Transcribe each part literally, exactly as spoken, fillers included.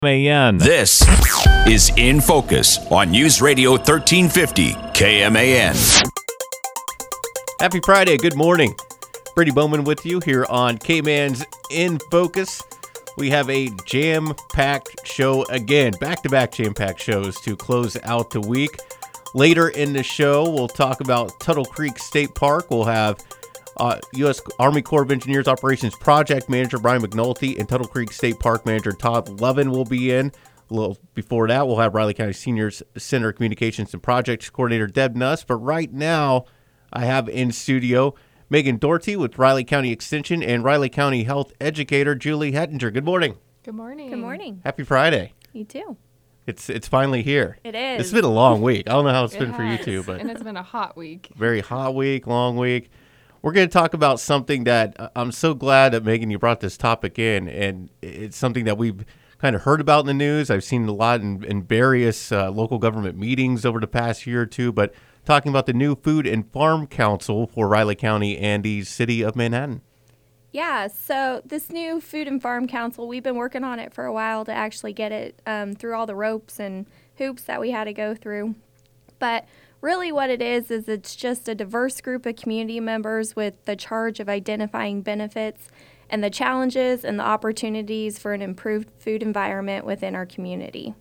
A M. This is In Focus on News Radio thirteen fifty K M A N. Happy Friday. Good morning. Brady Bowman with you here on K-Man's In Focus. We have a jam-packed show again, back-to-back jam-packed shows to close out the week. Later in the show, we'll talk about Tuttle Creek State Park. We'll have uh, U S Army Corps of Engineers Operations Project Manager Brian McNulty and Tuttle Creek State Park Manager Todd Levin will be in. A little before that, we'll have Riley County Seniors Center Communications and Projects Coordinator Deb Nuss. But right now, I have in studio Megan Doherty with Riley County Extension and Riley County Health Educator Julie Hettinger. Good morning. Good morning. Good morning. Happy Friday. You too. It's it's finally here. It is. It's been a long week. I don't know how it's It been for you has, two, but and it's been a hot week. very hot week, long week. We're going to talk about something that uh, I'm so glad that, Megan, you brought this topic in, and it's something that we've kind of heard about in the news. I've seen a lot in, in various uh, local government meetings over the past year or two, but talking about the new Food and Farm Council for Riley County and the City of Manhattan. Yeah, so this new Food and Farm Council, we've been working on it for a while to actually get it um, through all the ropes and hoops that we had to go through. But really what it is, is it's just a diverse group of community members with the charge of identifying benefits and the challenges and the opportunities for an improved food environment within our community.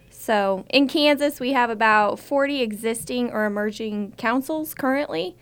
So in Kansas, we have about forty existing or emerging councils currently.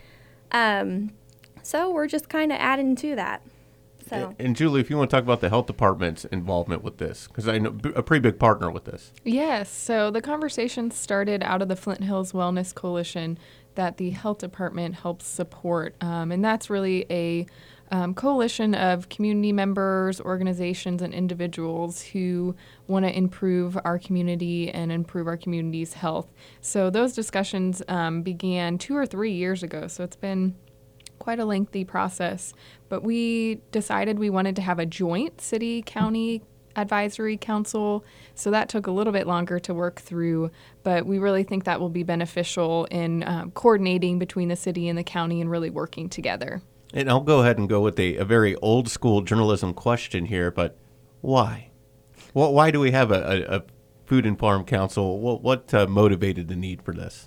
Um, so we're just kind of adding to that. So. And Julie, if you want to talk about the health department's involvement with this, because I know a pretty big partner with this. Yes, so the conversation started out of the Flint Hills Wellness Coalition that the health department helps support, um, and that's really a um, coalition of community members, organizations, and individuals who want to improve our community and improve our community's health. So those discussions um, began two or three years ago, so it's been quite a lengthy process, but we decided we wanted to have a joint city-county advisory council, so that took a little bit longer to work through, but we really think that will be beneficial in um, coordinating between the city and the county and really working together. And I'll go ahead and go with a, a very old-school journalism question here, but why? Well, why do we have a, a, a Food and Farm Council? What, what uh, motivated the need for this?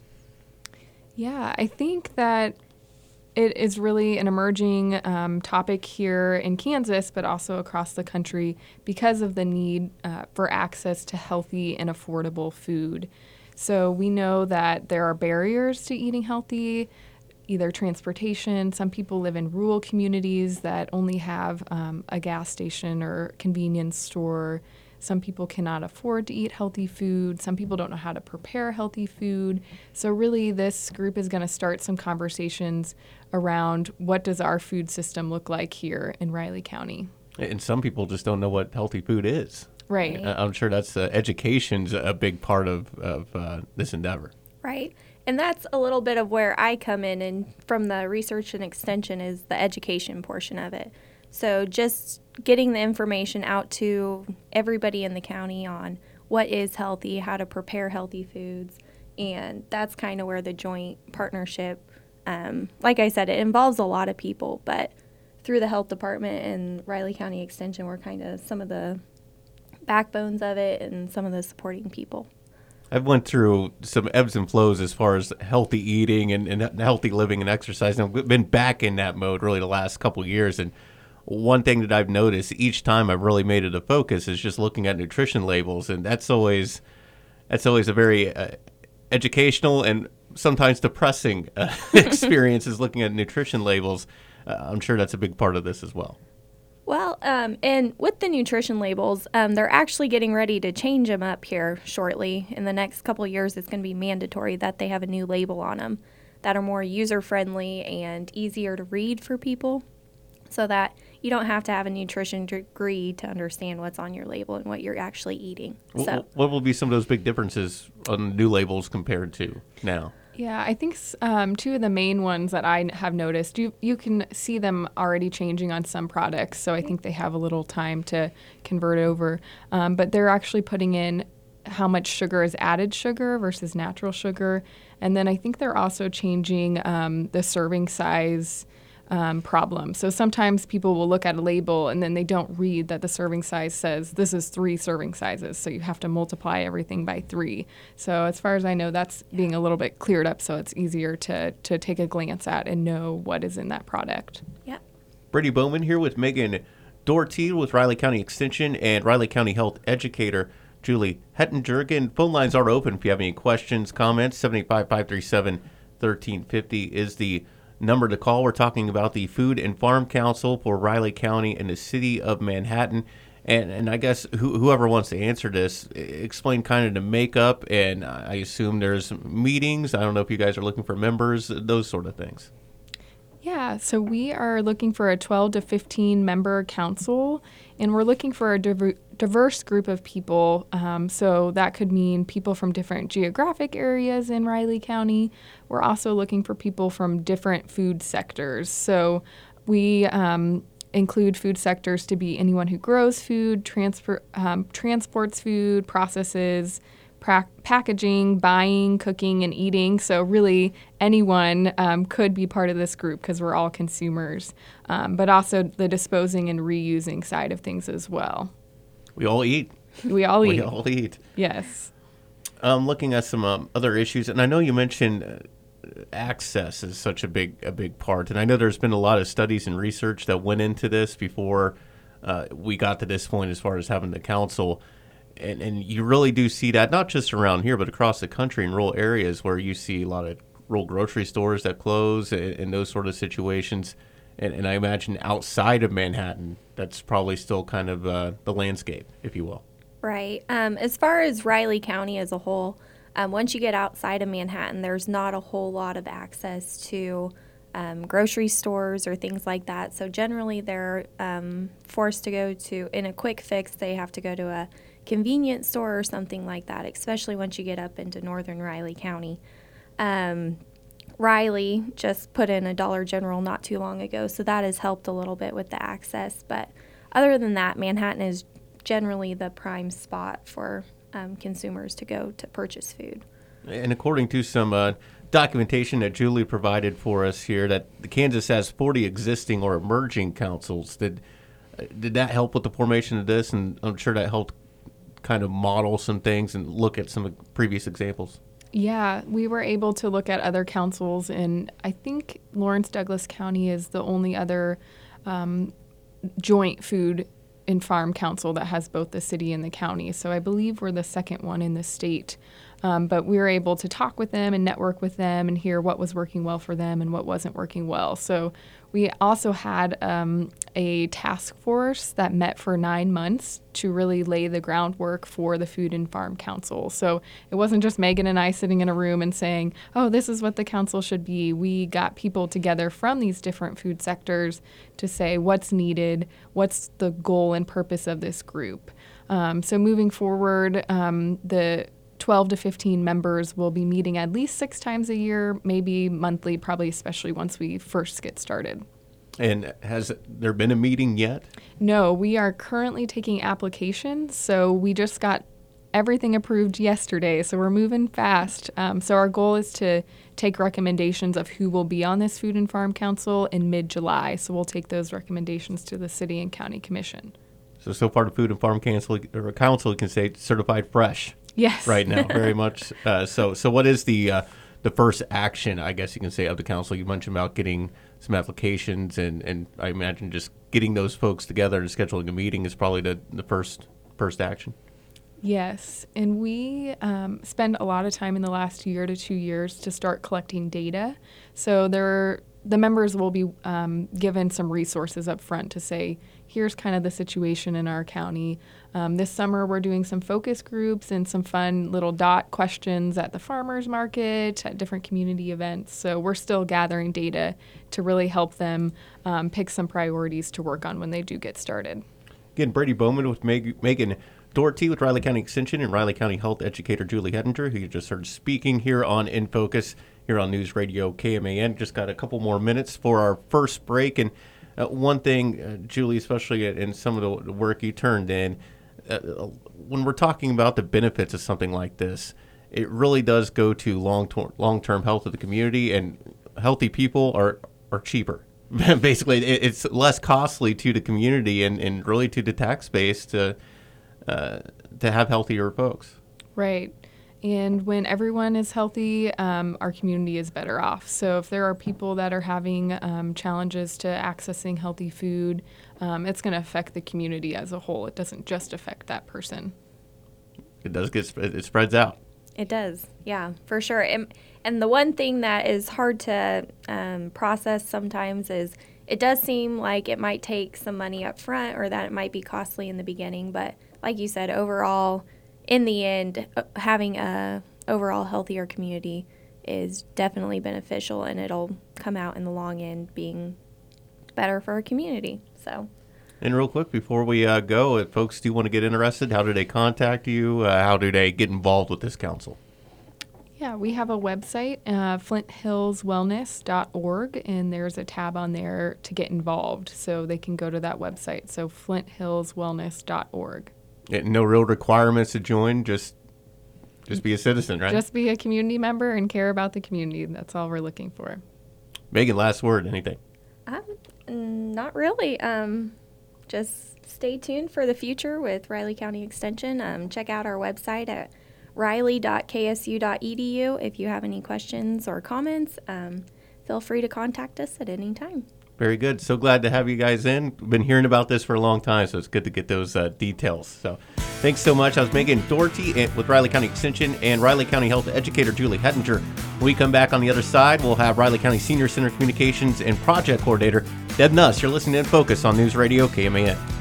Yeah, I think that it is really an emerging um, topic here in Kansas, but also across the country because of the need uh, for access to healthy and affordable food. So we know that there are barriers to eating healthy, either transportation. Some people live in rural communities that only have um, a gas station or convenience store. Some people cannot afford to eat healthy food. Some people don't know how to prepare healthy food. So really, this group is going to start some conversations around what does our food system look like here in Riley County. And some people just don't know what healthy food is. Right. I'm sure that's uh, education's a big part of, of uh, this endeavor. Right. And that's a little bit of where I come in, and from the research and extension is the education portion of it. So just getting the information out to everybody in the county on what is healthy, how to prepare healthy foods, and that's kind of where the joint partnership, um, like I said, it involves a lot of people, but through the health department and Riley County Extension, we're kind of some of the backbones of it and some of the supporting people. I've went through some ebbs and flows as far as healthy eating and, and healthy living and exercise, and I've been back in that mode really the last couple of years. And one thing that I've noticed each time I've really made it a focus is just looking at nutrition labels, and that's always that's always a very uh, educational and sometimes depressing uh, experience is looking at nutrition labels. Uh, I'm sure that's a big part of this as well. Well, um, and with the nutrition labels, um, they're actually getting ready to change them up here shortly. In the next couple of years, it's going to be mandatory that they have a new label on them that are more user-friendly and easier to read for people, so that you don't have to have a nutrition degree to understand what's on your label and what you're actually eating. So, what will be some of those big differences on new labels compared to now? Yeah, I think um, two of the main ones that I have noticed, you you can see them already changing on some products, so I think they have a little time to convert over. Um, but they're actually putting in how much sugar is added sugar versus natural sugar. And then I think they're also changing um, the serving size um, problem. So sometimes people will look at a label and then they don't read that the serving size says this is three serving sizes. So you have to multiply everything by three. So as far as I know, that's being a little bit cleared up so it's easier to, to take a glance at and know what is in that product. Yeah. Brady Bowman here with Megan Doherty with Riley County Extension and Riley County Health Educator Julie Hettinger. Again, phone lines are open if you have any questions, comments. seven eight five, five three seven, one three five zero is the number to call. We're talking about the Food and Farm Council for Riley County and the City of Manhattan. And and I guess who, whoever wants to answer this, explain kind of the makeup. And I assume there's meetings. I don't know if you guys are looking for members, those sort of things. Yeah, so we are looking for a twelve to fifteen member council, and we're looking for a diver- diverse group of people. Um, so that could mean people from different geographic areas in Riley County. We're also looking for people from different food sectors. So we um, include food sectors to be anyone who grows food, transfer, um, transports food, processes, pra- packaging, buying, cooking, and eating. So really anyone um, could be part of this group because we're all consumers, um, but also the disposing and reusing side of things as well. We all eat. We all eat. We all eat. Yes. Um, looking at some um, other issues, and I know you mentioned uh, access is such a big a big part, and I know there's been a lot of studies and research that went into this before uh, we got to this point as far as having the council, and, and you really do see that not just around here but across the country in rural areas where you see a lot of rural grocery stores that close and, and those sort of situations, and, and I imagine outside of Manhattan that's probably still kind of uh, the landscape, if you will. Right. Um, as far as Riley County as a whole, um, once you get outside of Manhattan, there's not a whole lot of access to um, grocery stores or things like that. So generally they're um, forced to go to, in a quick fix, they have to go to a convenience store or something like that, especially once you get up into northern Riley County. Um, Riley just put in a Dollar General not too long ago, so that has helped a little bit with the access. But other than that, Manhattan is generally the prime spot for um, consumers to go to purchase food. And according to some uh, documentation that Julie provided for us here, that Kansas has forty existing or emerging councils. Did did that help with the formation of this? And I'm sure that helped kind of model some things and look at some previous examples. Yeah, we were able to look at other councils, and I think Lawrence Douglas County is the only other um, joint food and farm council that has both the city and the county. So I believe we're the second one in the state. Um, but we were able to talk with them and network with them and hear what was working well for them and what wasn't working well. So we also had um, a task force that met for nine months to really lay the groundwork for the Food and Farm Council. So it wasn't just Megan and I sitting in a room and saying, oh, this is what the council should be. We got people together from these different food sectors to say what's needed, what's the goal and purpose of this group. Um, so moving forward, um, the twelve to fifteen members will be meeting at least six times a year, maybe monthly, probably especially once we first get started. And has there been a meeting yet? No, we are currently taking applications. So we just got everything approved yesterday. So we're moving fast. Um, so our goal is to take recommendations of who will be on this Food and Farm Council in mid-July. So we'll take those recommendations to the City and County Commission. So, so far the Food and Farm Council, or Council can say certified fresh. Yes. Right now, very much. Uh, so, so what is the uh, the first action, I guess you can say, of the council? You mentioned about getting some applications, and, and I imagine just getting those folks together and scheduling a meeting is probably the, the first first action. Yes, and we um, spend a lot of time in the last year to two years to start collecting data. So there, the members will be um, given some resources up front to say, here's kind of the situation in our county. Um, this summer, we're doing some focus groups and some fun little dot questions at the farmers market, at different community events. So we're still gathering data to really help them um, pick some priorities to work on when they do get started. Again, Brady Bowman with Meg- Megan Doherty with Riley County Extension and Riley County Health Educator Julie Hettinger, who you just heard speaking here on In Focus, here on News Radio K M A N. Just got a couple more minutes for our first break. And uh, one thing, uh, Julie, especially in some of the work you turned in, uh, when we're talking about the benefits of something like this, it really does go to long-term long-term health of the community, and healthy people are, are cheaper. basically, it, it's less costly to the community and, and really to the tax base to uh, to have healthier folks. Right. And when everyone is healthy, um, our community is better off. So if there are people that are having um, challenges to accessing healthy food, um, it's going to affect the community as a whole. It doesn't just affect that person. It does get sp- it spreads out. It does, yeah, for sure. And, and the one thing that is hard to um, process sometimes is it does seem like it might take some money up front or that it might be costly in the beginning. But like you said, overall, in the end, uh, having a overall healthier community is definitely beneficial, and it'll come out in the long end being better for our community. So. And real quick, before we uh, go, if folks do want to get interested, how do they contact you? Uh, how do they get involved with this council? Yeah, we have a website, uh, flint hills wellness dot org, and there's a tab on there to get involved. So they can go to that website, so flint hills wellness dot org. And no real requirements to join, just just be a citizen, right? Just be a community member and care about the community. That's all we're looking for. Megan, last word, anything? Um, not really. Um, just stay tuned for the future with Riley County Extension. Um, check out our website at riley dot k s u dot e d u. If you have any questions or comments, um, feel free to contact us at any time. Very good. So glad to have you guys in. We've been hearing about this for a long time, so it's good to get those uh, details. So thanks so much. I was Megan Doherty with Riley County Extension and Riley County Health Educator Julie Hettinger. When we come back on the other side, we'll have Riley County Senior Center Communications and Project Coordinator Deb Nuss. You're listening to In Focus on News Radio K M A N.